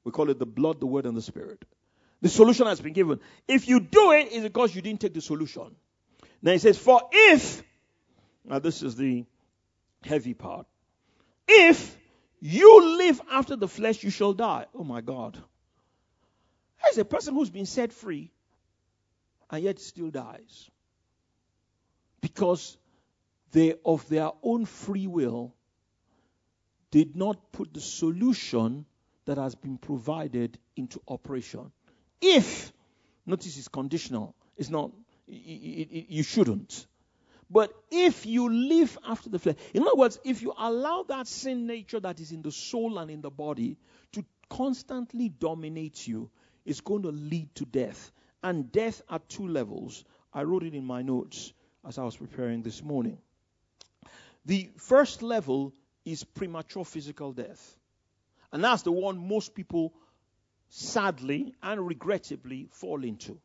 We call it the blood, the word, and the spirit. The solution has been given. If you do it, it's because you didn't take the solution. Now it says, for if, now this is the heavy part. If you live after the flesh, you shall die. Oh my God. There's a person who's been set free and yet still dies. Because they, of their own free will, did not put the solution that has been provided into operation. If, notice it's conditional. It's not, you shouldn't. But if you live after the flesh, in other words, if you allow that sin nature that is in the soul and in the body to constantly dominate you, it's going to lead to death. And death at two levels. I wrote it in my notes as I was preparing this morning. The first level is premature physical death. And that's the one most people sadly and regrettably fall into.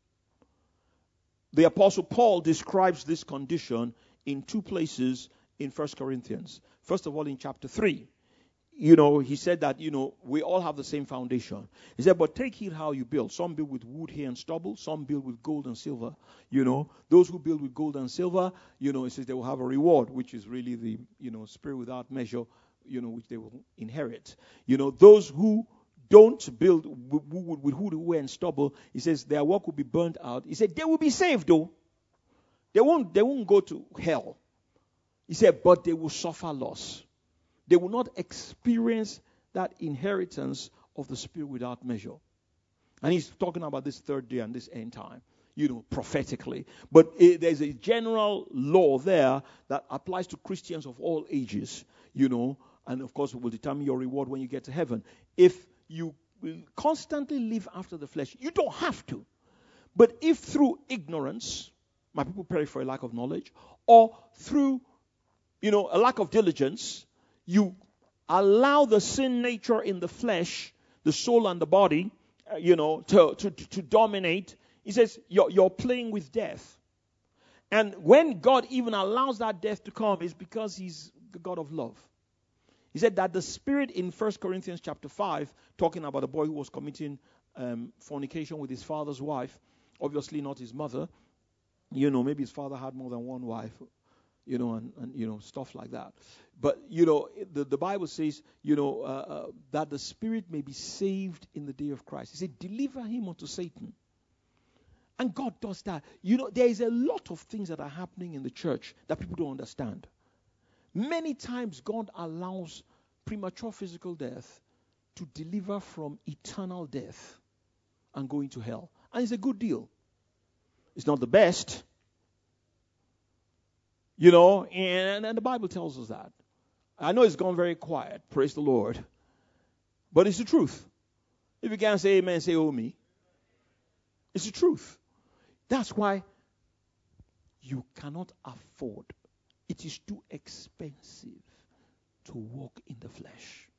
The Apostle Paul describes this condition in two places in 1 Corinthians. First of all, in chapter 3. He said that, we all have the same foundation. He said, but take heed how you build. Some build with wood, hay, and stubble. Some build with gold and silver. Those who build with gold and silver, it says they will have a reward, which is really the, spirit without measure, which they will inherit. Those who don't build with wood, hay, and stubble, he says their work will be burned out. He said they will be saved though. They won't go to hell. He said, but they will suffer loss. They will not experience that inheritance of the spirit without measure. And he's talking about this third day and this end time, prophetically. But there's a general law there that applies to Christians of all ages, and of course it will determine your reward when you get to heaven. If you constantly live after the flesh, you don't have to. But if through ignorance, my people perish for a lack of knowledge, or through, a lack of diligence, you allow the sin nature in the flesh, the soul and the body, to dominate. He says you're playing with death. And when God even allows that death to come, it's because he's the God of love. He said that the spirit in 1 Corinthians chapter 5, talking about a boy who was committing fornication with his father's wife, obviously not his mother. Maybe his father had more than one wife. And stuff like that. But, the Bible says, that the spirit may be saved in the day of Christ. He said, deliver him unto Satan. And God does that. There is a lot of things that are happening in the church that people don't understand. Many times God allows premature physical death to deliver from eternal death and going to hell. And it's a good deal. It's not the best. And the Bible tells us that. I know it's gone very quiet, praise the Lord. But it's the truth. If you can't say amen, say oh me. It's the truth. That's why you cannot afford. It is too expensive to walk in the flesh.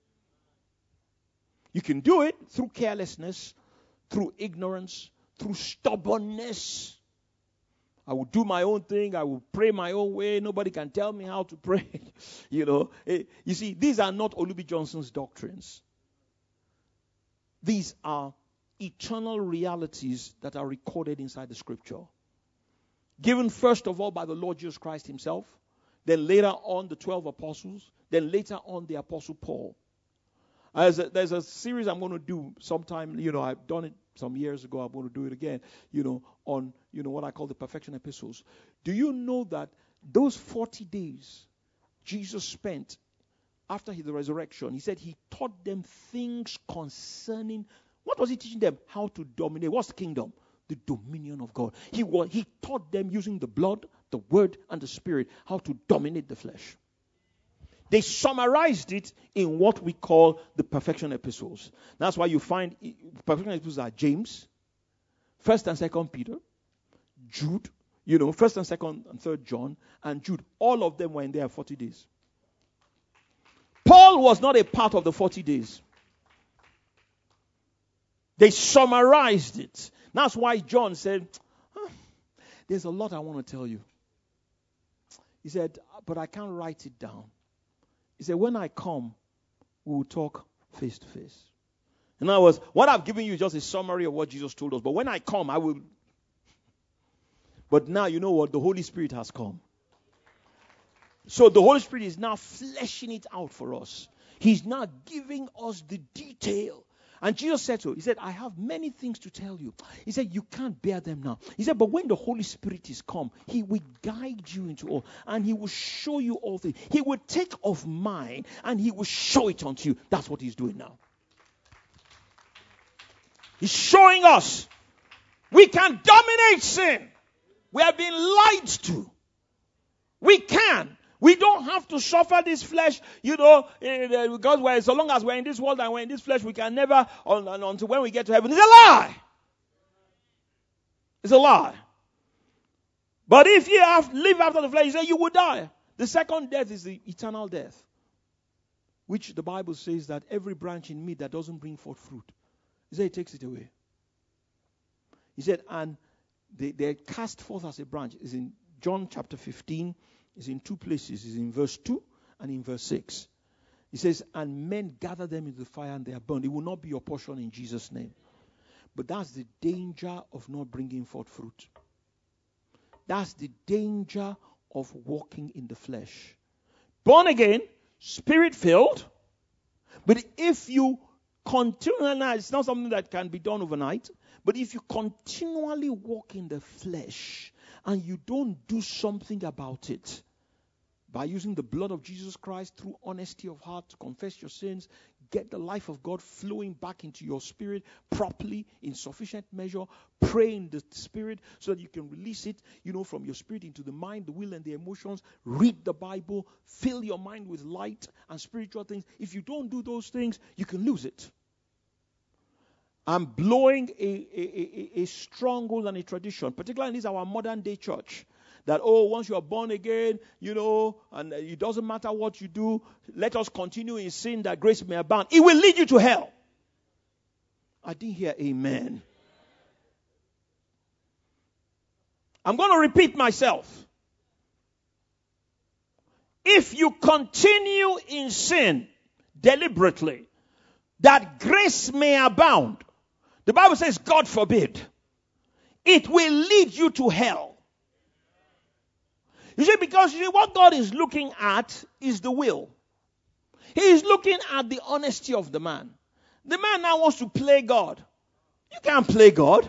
You can do it through carelessness, through ignorance, through stubbornness. I will do my own thing. I will pray my own way. Nobody can tell me how to pray. You see, these are not Olubi Johnson's doctrines. These are eternal realities that are recorded inside the scripture. Given first of all by the Lord Jesus Christ himself, then later on the 12 apostles, then later on the Apostle Paul. There's a series I'm going to do sometime, I've done it some years ago, I'm going to do it again, on, what I call the perfection epistles. Do you know that those 40 days Jesus spent after the resurrection, he said he taught them things concerning, what was he teaching them? How to dominate. What's the kingdom? The dominion of God. He taught them using the blood, the word, and the spirit, how to dominate the flesh. They summarized it in what we call the perfection epistles. That's why you find perfection epistles are James, 1st and 2nd Peter, Jude, 1st and 2nd and 3rd John, and Jude. All of them were in there 40 days. Paul was not a part of the 40 days. They summarized it. That's why John said, there's a lot I want to tell you. He said, but I can't write it down. He said, when I come, we will talk face to face. In other words, what I've given you is just a summary of what Jesus told us. But when I come, I will. But now, you know what? The Holy Spirit has come. So the Holy Spirit is now fleshing it out for us. He's now giving us the detail. And Jesus said so. He said, I have many things to tell you. He said, you can't bear them now. He said, but when the Holy Spirit is come, he will guide you into all. And he will show you all things. He will take of mine and he will show it unto you. That's what he's doing now. He's showing us we can dominate sin. We have been lied to. We can. We don't have to suffer this flesh, because so long as we're in this world and we're in this flesh, we can never, until when we get to heaven. It's a lie. It's a lie. But if you live after the flesh, you will die. The second death is the eternal death, which the Bible says that every branch in me that doesn't bring forth fruit, he said, it takes it away. He said, and they cast forth as a branch. Is in John chapter 15. Is in two places. Is in verse 2 and in verse 6. He says, and men gather them into the fire and they are burned. It will not be your portion in Jesus' name. But that's the danger of not bringing forth fruit. That's the danger of walking in the flesh. Born again, spirit-filled. But if you continually, it's not something that can be done overnight. But if you continually walk in the flesh and you don't do something about it, by using the blood of Jesus Christ through honesty of heart to confess your sins, get the life of God flowing back into your spirit properly in sufficient measure, pray in the spirit so that you can release it, from your spirit into the mind, the will, and the emotions. Read the Bible, fill your mind with light and spiritual things. If you don't do those things, you can lose it. I'm blowing a stronghold and a tradition, particularly in this our modern day church, that, once you are born again, and it doesn't matter what you do, let us continue in sin that grace may abound. It will lead you to hell. I didn't hear amen. I'm going to repeat myself. If you continue in sin deliberately, that grace may abound, the Bible says, God forbid, it will lead you to hell. You see, because what God is looking at is the will. He is looking at the honesty of the man. The man now wants to play God. You can't play God.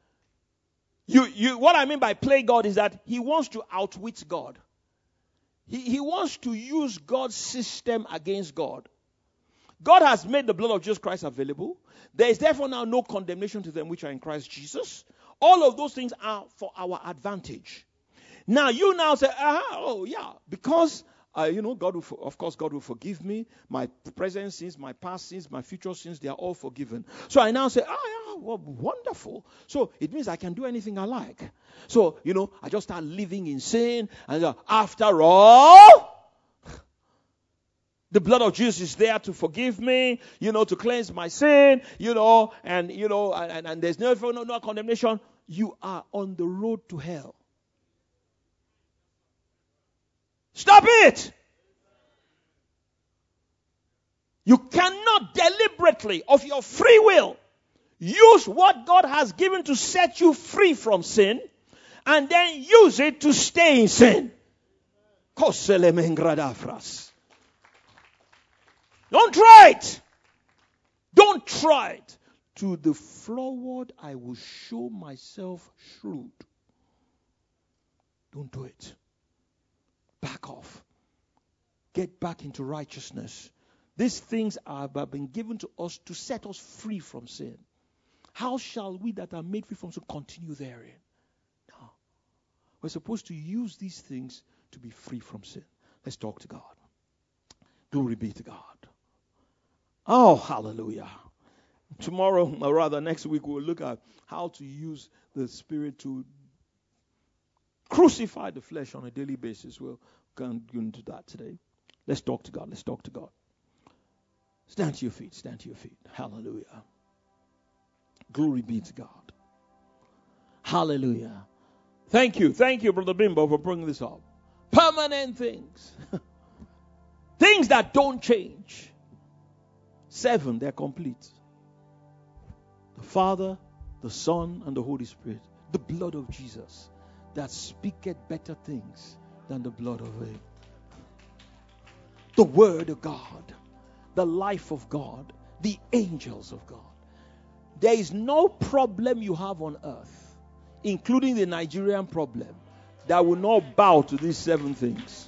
What I mean by play God is that he wants to outwit God. He wants to use God's system against God. God has made the blood of Jesus Christ available. There is therefore now no condemnation to them which are in Christ Jesus. All of those things are for our advantage. Now you now say, because God will forgive me. My present sins, my past sins, my future sins, they are all forgiven. So I now say, well, wonderful. So it means I can do anything I like. So, I just start living in sin. And after all, the blood of Jesus is there to forgive me, to cleanse my sin, and there's no condemnation. You are on the road to hell. Stop it! You cannot deliberately, of your free will, use what God has given to set you free from sin and then use it to stay in sin. Don't try it. Don't try it. To the forward I will show myself shrewd. Don't do it. Back off. Get back into righteousness. These things have been given to us to set us free from sin. How shall we that are made free from sin continue therein? No. We're supposed to use these things to be free from sin. Let's talk to God. Glory be to God. Oh, hallelujah. Tomorrow, or rather next week, we'll look at how to use the Spirit to crucify the flesh on a daily basis. We'll go into that today. Let's talk to God. Let's talk to God. Stand to your feet. Stand to your feet. Hallelujah. Glory be to God. Hallelujah. Thank you. Thank you, Brother Bimbo, for bringing this up. Permanent things. Things that don't change. 7, they're complete. Father, the Son, and the Holy Spirit. The blood of Jesus that speaketh better things than the blood of Abel. The Word of God, the life of God, the angels of God. There is no problem you have on earth, including the Nigerian problem, that will not bow to these 7 things.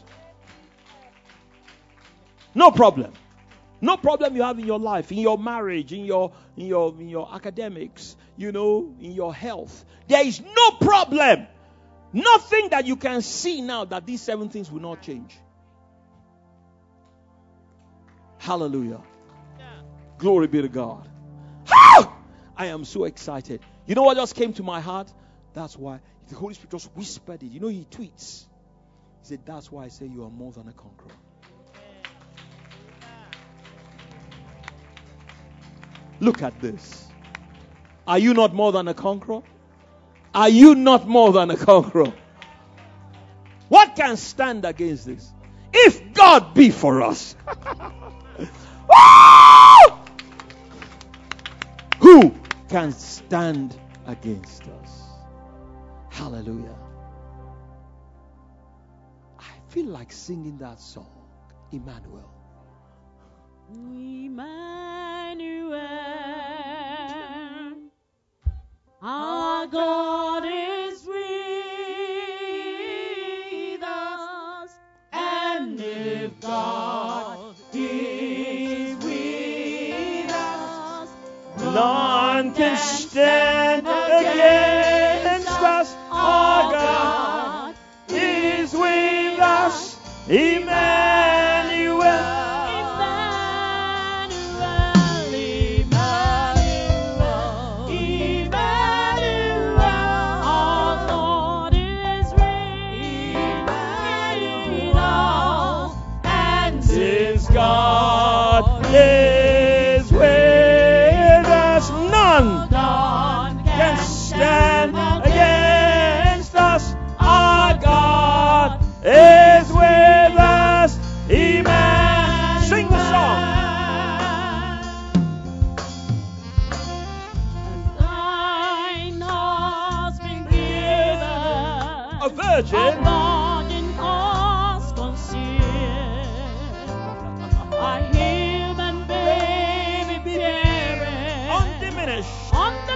No problem. No problem you have in your life, in your marriage, in your academics, in your health. There is no problem. Nothing that you can see now that these 7 things will not change. Hallelujah. Yeah. Glory be to God. I am so excited. You know what just came to my heart? That's why the Holy Spirit just whispered it. He tweets. He said, that's why I say you are more than a conqueror. Look at this. Are you not more than a conqueror? Are you not more than a conqueror? What can stand against this? If God be for us, who can stand against us? Hallelujah. I feel like singing that song, Emmanuel. Emmanuel, our God is with us, and if God is with us, none can stand against us. Our God is with us. Emmanuel. God is with us. None can stand against us. Our God is with us. Amen. Sing the song. Thine has been given a virgin. A human baby bearing undiminished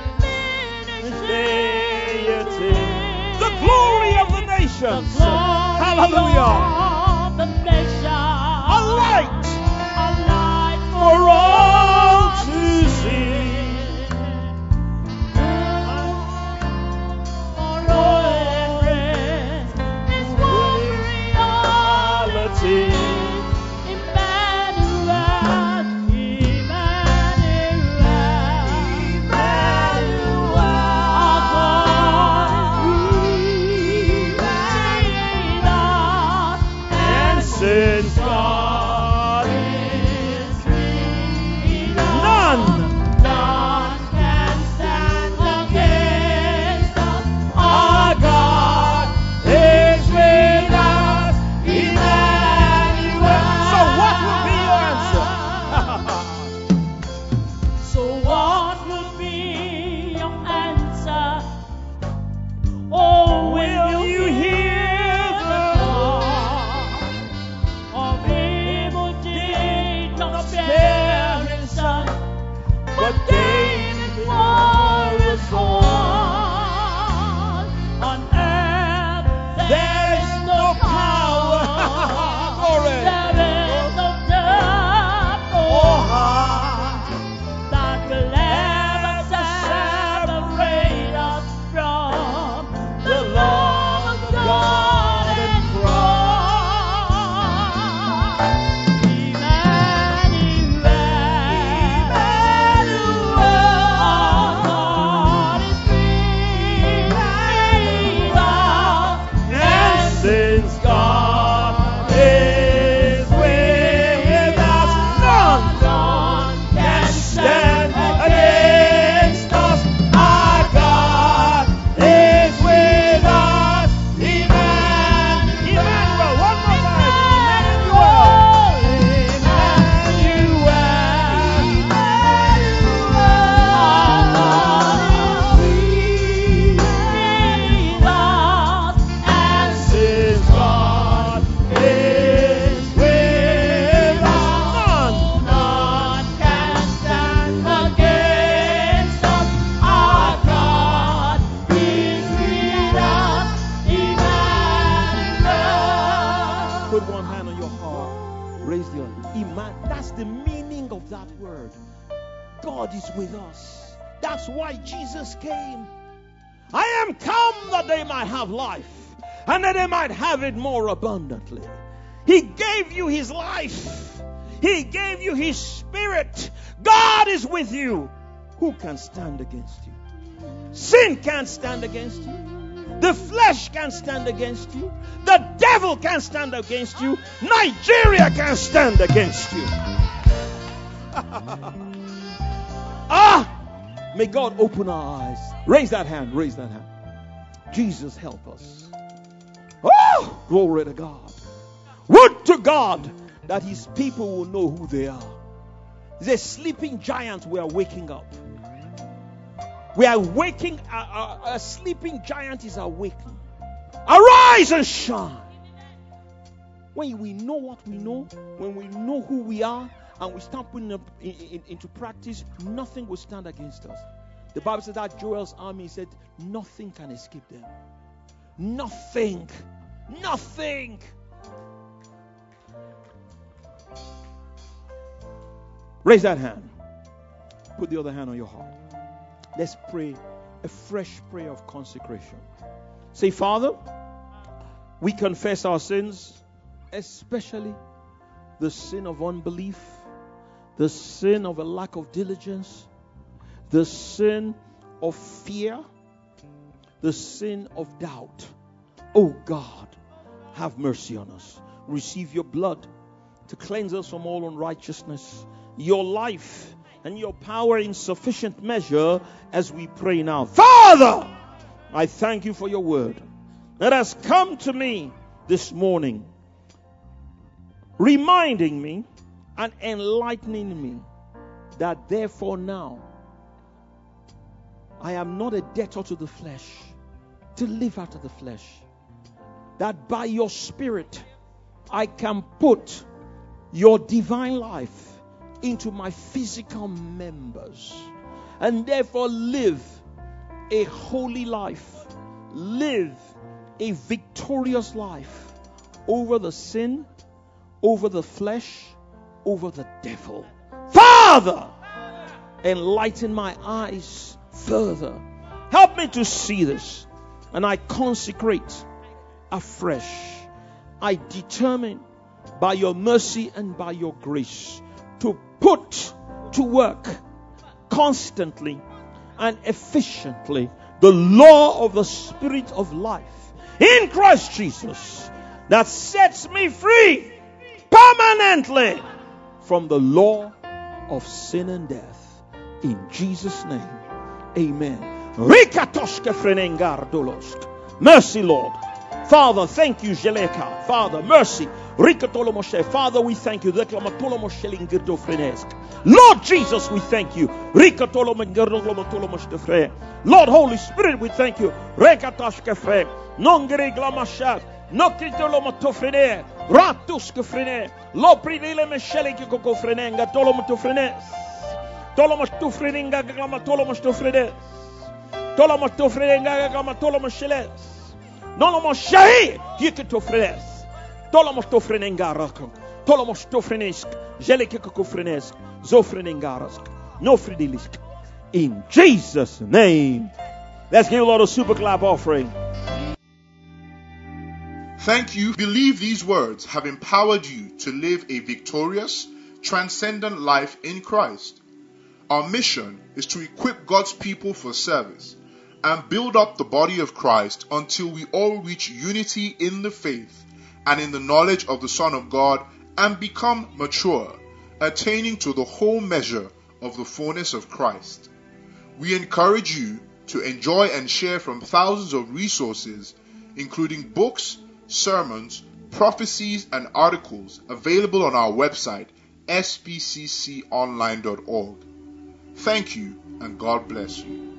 deity. The glory of the nations. Hallelujah. Of the nations. A light for all to see. For all embrace is one reality. the meaning of that word. God is with us. That's why Jesus came. I am come that they might have life, and that they might have it more abundantly. He gave you his life. He gave you his spirit. God is with you. Who can stand against you? Sin can't stand against you. The flesh can't stand against you. The devil can't stand against you. Nigeria can't stand against you. May God open our eyes. Raise that hand. Raise that hand. Jesus, help us. Oh, glory to God. Would to God that his people will know who they are. The sleeping giant, we are waking up. We are waking. A sleeping giant is awakening. Arise and shine. When we know what we know, when we know who we are, and we start putting it into practice, nothing will stand against us. The Bible says that Joel's army said, nothing can escape them. Nothing. Nothing. Raise that hand. Put the other hand on your heart. Let's pray a fresh prayer of consecration. Say, Father, we confess our sins, especially the sin of unbelief, the sin of a lack of diligence, the sin of fear, the sin of doubt. Oh God, have mercy on us. Receive your blood to cleanse us from all unrighteousness, your life and your power in sufficient measure as we pray now. Father, I thank you for your word that has come to me this morning, reminding me and enlightening me that therefore now I am not a debtor to the flesh, to live out of the flesh. That by your spirit I can put your divine life into my physical members and therefore live a holy life, live a victorious life over the sin, over the flesh, over the devil. Father, enlighten my eyes further. Help me to see this, and I consecrate afresh. I determine by your mercy and by your grace to put to work constantly and efficiently the law of the Spirit of life in Christ Jesus that sets me free permanently from the law of sin and death. In Jesus' name, amen. Mercy, Lord. Father, thank you, Jeleka. Father, mercy. Father, we thank you. Lord Jesus, we thank you. Lord Holy Spirit, we thank you. Nolomo shahi yikito frenes. Tolomos to frenengarak. Tolomos to frenesk. Jelekiko frenesk. Zofrenengarask. No fridilisk. In Jesus' name. Let's give a lot of super clap offering. Thank you. Believe these words have empowered you to live a victorious, transcendent life in Christ. Our mission is to equip God's people for service and build up the body of Christ until we all reach unity in the faith and in the knowledge of the Son of God and become mature, attaining to the whole measure of the fullness of Christ. We encourage you to enjoy and share from thousands of resources, including books, sermons, prophecies, and articles available on our website, spcconline.org. Thank you, and God bless you.